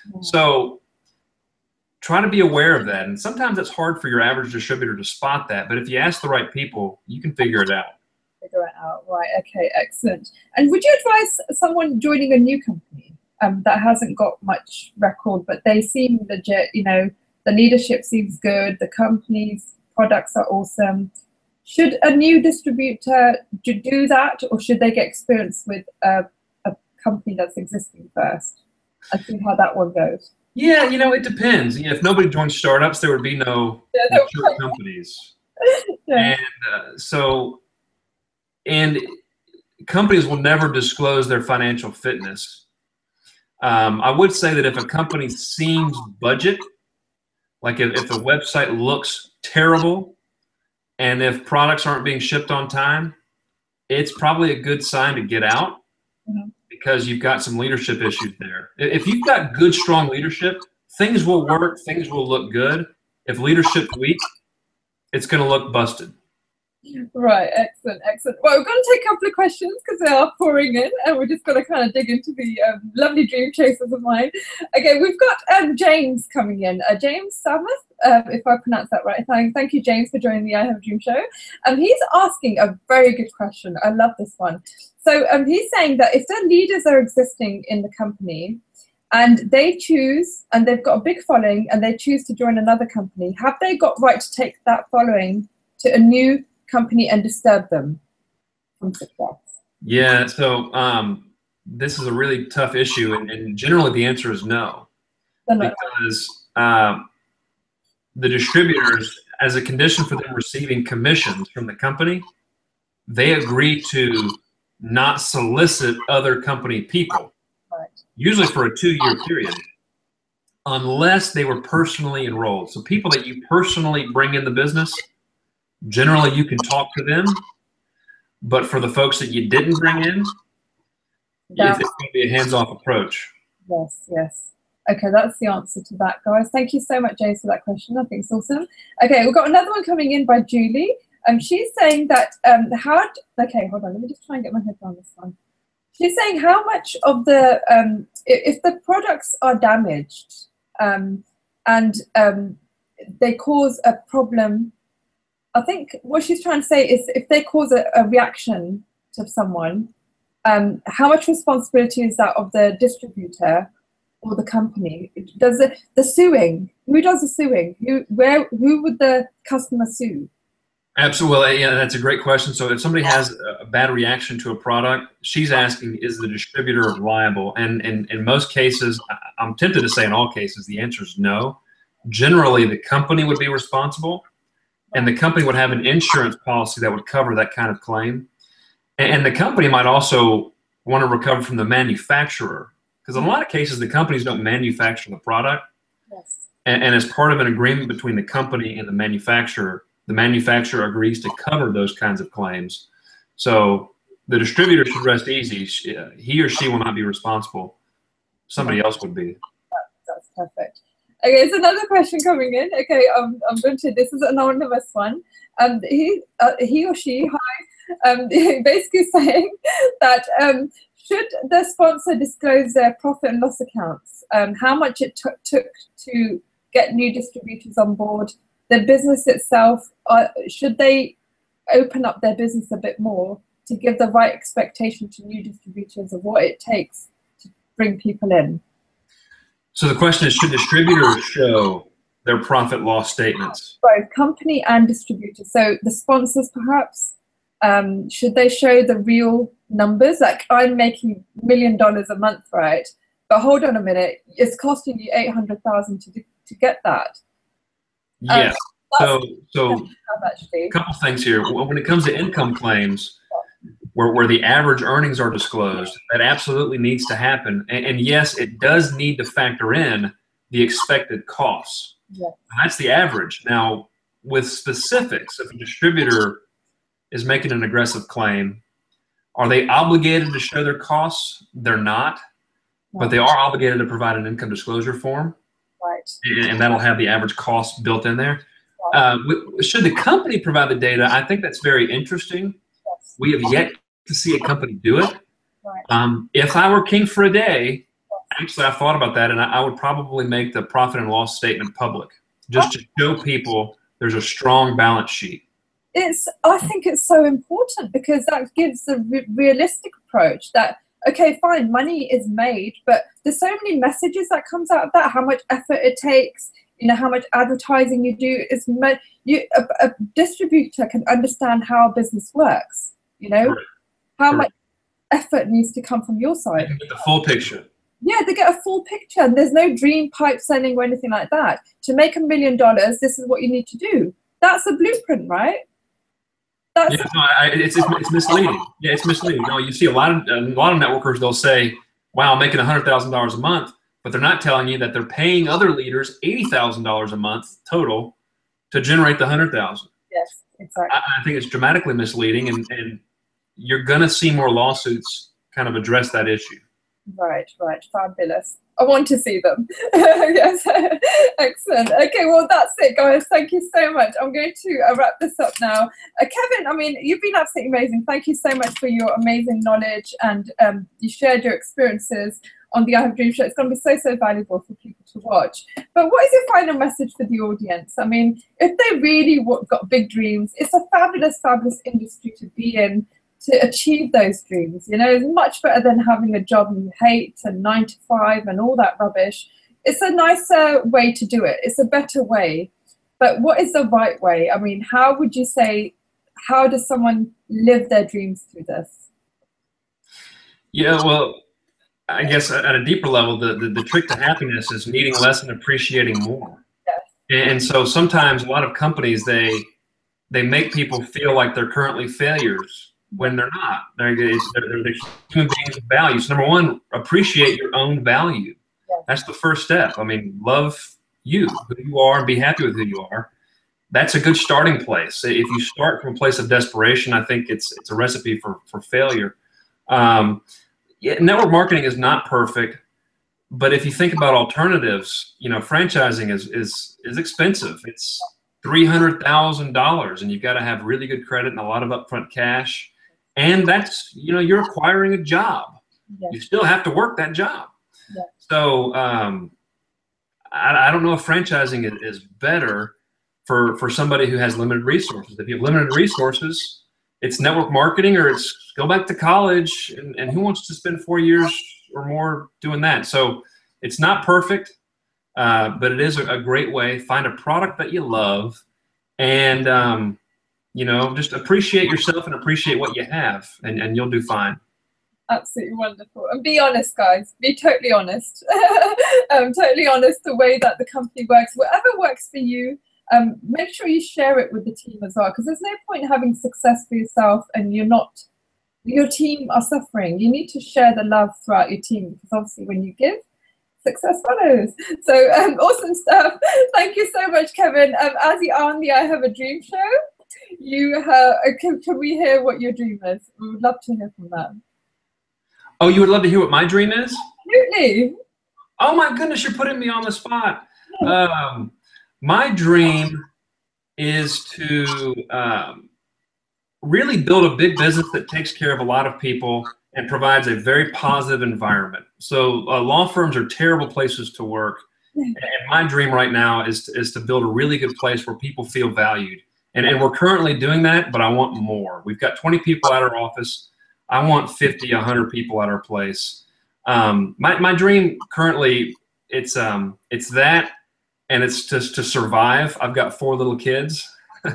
Speaker 2: So try to be aware of that. And sometimes it's hard for your average distributor to spot that. But if you ask the right people, you can figure it out.
Speaker 3: Figure it out. Right. Okay. Excellent. And would you advise someone joining a new company um, that hasn't got much record, but they seem legit? You know, the leadership seems good. The company's products are awesome. Should a new distributor do that, or should they get experience with a, a company that's existing first? I see how that one goes.
Speaker 2: Yeah, you know, it depends. You know, if nobody joined startups, there would be no
Speaker 3: yeah,
Speaker 2: mature companies. Yeah. And uh, so, and companies will never disclose their financial fitness. Um, I would say that if a company seems budget, like if, if the website looks terrible, and if products aren't being shipped on time, it's probably a good sign to get out. Mm-hmm. Because you've got some leadership issues there. If you've got good, strong leadership, things will work, things will look good. If leadership's weak, it's going to look busted.
Speaker 3: Right, excellent, excellent. Well, we're going to take a couple of questions because they are pouring in, and we're just going to kind of dig into the um, lovely dream chasers of mine. Okay, we've got um, James coming in. Uh, James Samath, um, if I pronounce that right. Thank, thank you, James, for joining the I Have a Dream show. Um, he's asking a very good question. I love this one. So um, he's saying that if the leaders are existing in the company and they choose, and they've got a big following, and they choose to join another company, have they got right to take that following to a new company and disturb them from success?
Speaker 2: Yeah, so um, this is a really tough issue, and, and generally the answer is no, because uh, the distributors, as a condition for them receiving commissions from the company, they agree to not solicit other company people,
Speaker 3: right,
Speaker 2: usually for a two-year period, unless they were personally enrolled. So people that you personally bring in the business, generally you can talk to them, but for the folks that you didn't bring in,
Speaker 3: that's,
Speaker 2: it's going to be a hands-off approach.
Speaker 3: Yes, yes. Okay, that's the answer to that, guys. Thank you so much, James, for that question. I think it's awesome. Okay, we've got another one coming in by Julie. Um, she's saying that, um, how, okay, hold on, let me just try and get my head around this one. She's saying how much of the, um, if, if the products are damaged um, and um, they cause a problem, I think what she's trying to say is if they cause a, a reaction to someone, um, how much responsibility is that of the distributor or the company? Does the, the suing, who does the suing? Who, where, who would the customer sue?
Speaker 2: Absolutely, yeah, that's a great question. So if somebody has a bad reaction to a product, she's asking, is the distributor liable? And in, in most cases, I'm tempted to say in all cases, the answer is no. Generally, the company would be responsible, and the company would have an insurance policy that would cover that kind of claim. And the company might also want to recover from the manufacturer, because in a lot of cases, the companies don't manufacture the product.
Speaker 3: Yes.
Speaker 2: And, and as part of an agreement between the company and the manufacturer, the manufacturer agrees to cover those kinds of claims. So the distributor should rest easy. He or she will not be responsible. Somebody else would be.
Speaker 3: That's perfect. Okay, it's another question coming in. Okay, um, I'm going to, this is an anonymous one. Um, he, uh, he or she, hi, um, basically saying that um, should the sponsor disclose their profit and loss accounts, um, how much it took took to get new distributors on board, the business itself, uh, should they open up their business a bit more to give the right expectation to new distributors of what it takes to bring people in?
Speaker 2: So the question is, should distributors show their profit loss statements?
Speaker 3: Both company and distributor. So the sponsors perhaps, um, should they show the real numbers? Like, I'm making a million dollars a month, right? But hold on a minute, it's costing you eight hundred thousand to to get that.
Speaker 2: Yes. Um, so, so
Speaker 3: actually.
Speaker 2: a couple things here. When it comes to income claims, where, where the average earnings are disclosed, that absolutely needs to happen. And, and yes, it does need to factor in the expected costs.
Speaker 3: Yes.
Speaker 2: That's the average. Now, with specifics, if a distributor is making an aggressive claim, are they obligated to show their costs? They're not, right. But they are obligated to provide an income disclosure form.
Speaker 3: Right.
Speaker 2: And that'll have the average cost built in there. Uh, should the company provide the data? I think that's very interesting.
Speaker 3: Yes.
Speaker 2: We have yet to see a company do it.
Speaker 3: Right.
Speaker 2: Um, if I were king for a day, actually I thought about that, and I, I would probably make the profit and loss statement public, just to show people there's a strong balance sheet.
Speaker 3: It's, I think it's so important because that gives a re realistic approach that, okay, fine, money is made, but there's so many messages that comes out of that, how much effort it takes, you know, how much advertising you do. It's you, a, a distributor can understand how business works, you know, right. how right. much effort needs to come from your side.
Speaker 2: They can get the full picture.
Speaker 3: Yeah, they get a full picture, and there's no dream pipe selling or anything like that. To make a million dollars, this is what you need to do. That's a blueprint, right? That's
Speaker 2: yeah, no, I, it's, it's it's misleading. Yeah, it's misleading. You know, you see a lot of a lot of networkers. They'll say, "Wow, I'm making a hundred thousand dollars a month," but they're not telling you that they're paying other leaders eighty thousand dollars a month total to generate the hundred thousand.
Speaker 3: Yes, exactly.
Speaker 2: I, I think it's dramatically misleading, and and you're gonna see more lawsuits kind of address that issue.
Speaker 3: Right, right, fabulous. I want to see them. Yes, excellent. Okay, well, that's it, guys. Thank you so much. I'm going to uh, wrap this up now. Uh, Kevin, I mean, you've been absolutely amazing. Thank you so much for your amazing knowledge, and um, you shared your experiences on the I Have a Dream show. It's going to be so, so valuable for people to watch. But what is your final message for the audience? I mean, if they really w- got big dreams, it's a fabulous, fabulous industry to be in, to achieve those dreams. You know, it's much better than having a job you hate and nine to five and all that rubbish. It's a nicer way to do it. It's a better way. But what is the right way? I mean, how would you say, how does someone live their dreams through this?
Speaker 2: Yeah, well, I guess at a deeper level, the, the, the trick to happiness is needing less and appreciating more.
Speaker 3: Yes.
Speaker 2: And so sometimes a lot of companies, they they make people feel like they're currently failures when they're not. They're, it's, they're, they're human beings with value. So number one, appreciate your own value.
Speaker 3: Yes.
Speaker 2: That's the first step. I mean, love you, who you are, and be happy with who you are. That's a good starting place. If you start from a place of desperation, I think it's it's a recipe for, for failure. Um, Yeah, network marketing is not perfect, but if you think about alternatives, you know, franchising is is is expensive. It's three hundred thousand dollars, and you've got to have really good credit and a lot of upfront cash. And that's, you know, you're acquiring a job.
Speaker 3: Yes.
Speaker 2: You still have to work that job.
Speaker 3: Yes.
Speaker 2: So um, I, I don't know if franchising is, is better for for somebody who has limited resources. If you have limited resources, it's network marketing, or it's go back to college, and, and who wants to spend four years or more doing that? So it's not perfect, uh, but it is a, a great way. Find a product that you love, and um, you know, just appreciate yourself and appreciate what you have, and, and you'll do fine.
Speaker 3: Absolutely wonderful. And be honest, guys. Be totally honest. um, totally honest the way that the company works. Whatever works for you, Um, make sure you share it with the team as well, because there's no point in having success for yourself and you're not, your team are suffering. You need to share the love throughout your team, because obviously when you give, success follows. So um, awesome stuff. Thank you so much, Kevin. Um, as you are on the I Have a Dream show, you have, uh, can, can we hear what your dream is? We would love to hear from that.
Speaker 2: Oh, you would love to hear what my dream is?
Speaker 3: Absolutely.
Speaker 2: Oh my goodness, you're putting me on the spot. Um, My dream is to um, really build a big business that takes care of a lot of people and provides a very positive environment. So uh, law firms are terrible places to work. And my dream right now is to, is to build a really good place where people feel valued. And, and we're currently doing that, but I want more. We've got twenty people at our office. I want fifty, one hundred people at our place. Um, my, my dream currently, it's, um, it's that. And it's just to survive. I've got four little kids.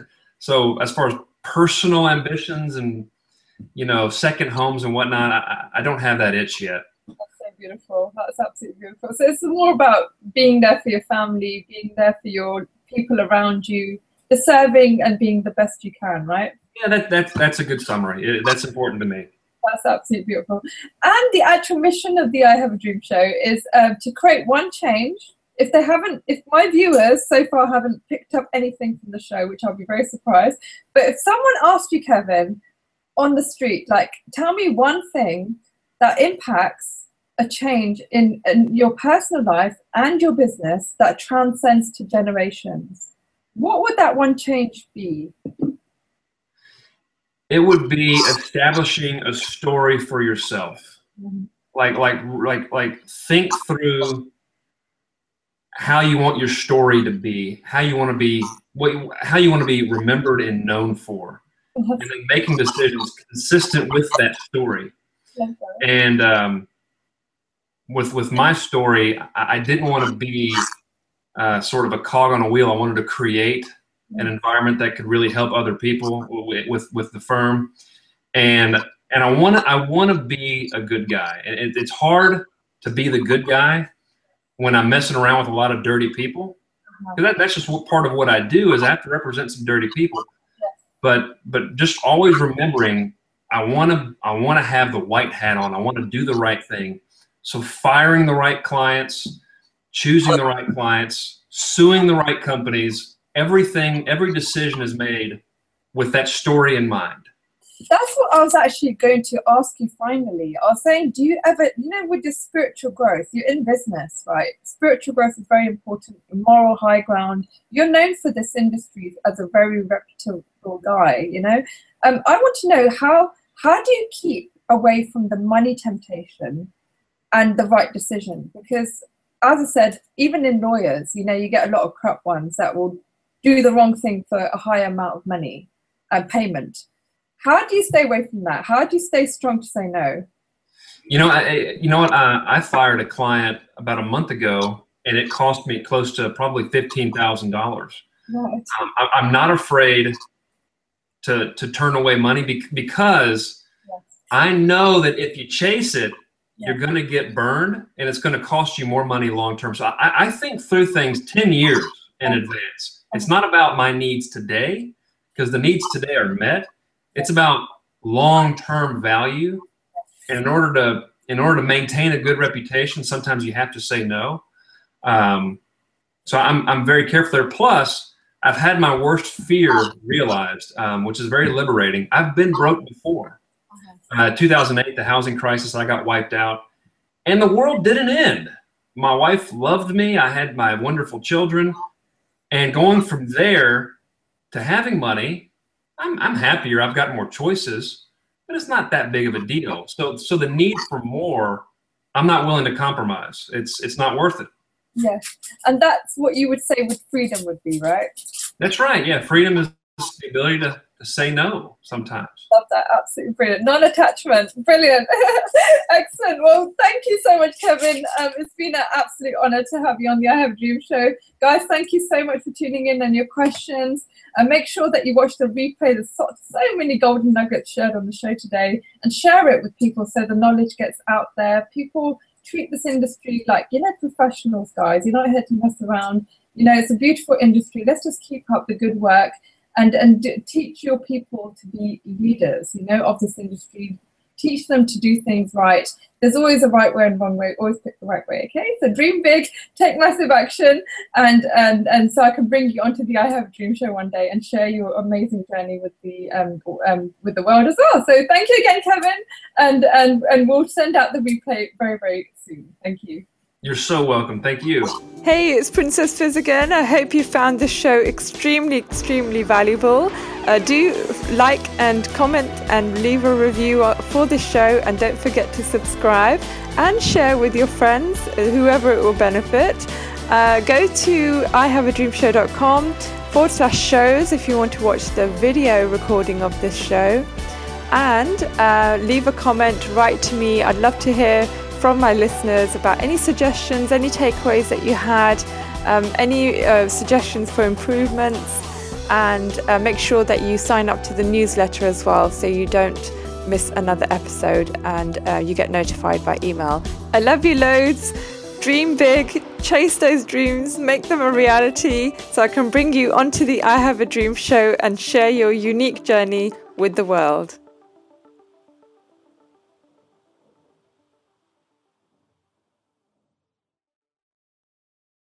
Speaker 2: So as far as personal ambitions and, you know, second homes and whatnot, I, I don't have that itch yet.
Speaker 3: That's so beautiful. That's absolutely beautiful. So it's more about being there for your family, being there for your people around you, the serving and being the best you can, right?
Speaker 2: Yeah, that, that's, that's a good summary. It, that's important to me.
Speaker 3: That's absolutely beautiful. And the actual mission of the I Have a Dream show is uh, to create one change. If they haven't, if my viewers so far haven't picked up anything from the show, which I'll be very surprised, but if someone asked you, Kevin, on the street, like, tell me one thing that impacts a change in, in your personal life and your business that transcends to generations, what would that one change be?
Speaker 2: It would be establishing a story for yourself. Mm-hmm. Like, like, like, like, think through how you want your story to be, how you want to be, what, how you want to be remembered and known for, and then making decisions consistent with that story. And um, with with my story, I, I didn't want to be uh, sort of a cog on a wheel. I wanted to create an environment that could really help other people with with, with the firm, and and I want to I want to be a good guy. And it, it's hard to be the good guy when I'm messing around with a lot of dirty people. Because that, that's just what, part of what I do is I have to represent some dirty people. But but just always remembering, I want to I want to have the white hat on. I want to do the right thing. So firing the right clients, choosing the right clients, suing the right companies, everything, every decision is made with that story in mind.
Speaker 3: that's what I was actually going to ask you finally. I was saying, do you ever, you know, with your spiritual growth, you're in business, right? Spiritual growth is very important, moral high ground. You're known for this industry as a very reputable guy, you know. Um, I want to know how, how do you keep away from the money temptation and the right decision? Because as I said, even in lawyers, you know, you get a lot of corrupt ones that will do the wrong thing for a high amount of money and payment. How do you stay away from that? How do you stay strong to say no?
Speaker 2: You know, I, you know what? I, I fired a client about a month ago, and it cost me close to probably fifteen thousand dollars.
Speaker 3: Right.
Speaker 2: Um, I, I'm not afraid to to turn away money be, because yes. I know that if you chase it, yes. you're going to get burned, and it's going to cost you more money long term. So I, I think through things ten years in advance. It's not about my needs today, because the needs today are met. It's about long-term value. And in order to in order to maintain a good reputation, sometimes you have to say no. Um, so I'm I'm very careful there. Plus, I've had my worst fear realized, um, which is very liberating. I've been broke before. Uh, two thousand eight, the housing crisis, I got wiped out, and the world didn't end. My wife loved me. I had my wonderful children, and going from there to having money, I'm, I'm happier. I've got more choices, but it's not that big of a deal. So, so the need for more, I'm not willing to compromise. It's, it's not worth it.
Speaker 3: Yes. And that's what you would say with freedom would be, right?
Speaker 2: That's right. Yeah. Freedom is the ability to, to say no sometimes.
Speaker 3: Love that. Absolutely brilliant. Non-attachment. Brilliant. Excellent. Well, thank you so much, Kevin. Um, it's been an absolute honor to have you on the I Have a Dream show. Guys, thank you so much for tuning in and your questions. And make sure that you watch the replay. There's so, so many golden nuggets shared on the show today, and share it with people so the knowledge gets out there. People treat this industry like, you know, professionals, guys. You're not here to mess around. You know, it's a beautiful industry. Let's just keep up the good work and, and do, teach your people to be leaders, you know, of this industry. Teach them to do things right. There's always a right way and wrong way. Always pick the right way, okay? So dream big, take massive action, and and and so I can bring you onto the I Have a Dream show one day and share your amazing journey with the um, um with the world as well. So thank you again, Kevin, and and and we'll send out the replay very very soon. Thank you.
Speaker 2: You're so welcome. Thank you.
Speaker 1: Hey, it's Princess Fizz again. I hope you found this show extremely, extremely valuable. Uh, do like and comment and leave a review for the show, and don't forget to subscribe and share with your friends, whoever it will benefit. Uh, go to I have a dream show dot com forward slash shows if you want to watch the video recording of this show, and uh, leave a comment, write to me. I'd love to hear from my listeners about any suggestions, any takeaways that you had, um, any uh, suggestions for improvements, and uh, make sure that you sign up to the newsletter as well so you don't miss another episode, and uh, you get notified by email. I love you loads. Dream big, chase those dreams, make them a reality so I can bring you onto the I Have a Dream show and share your unique journey with the world.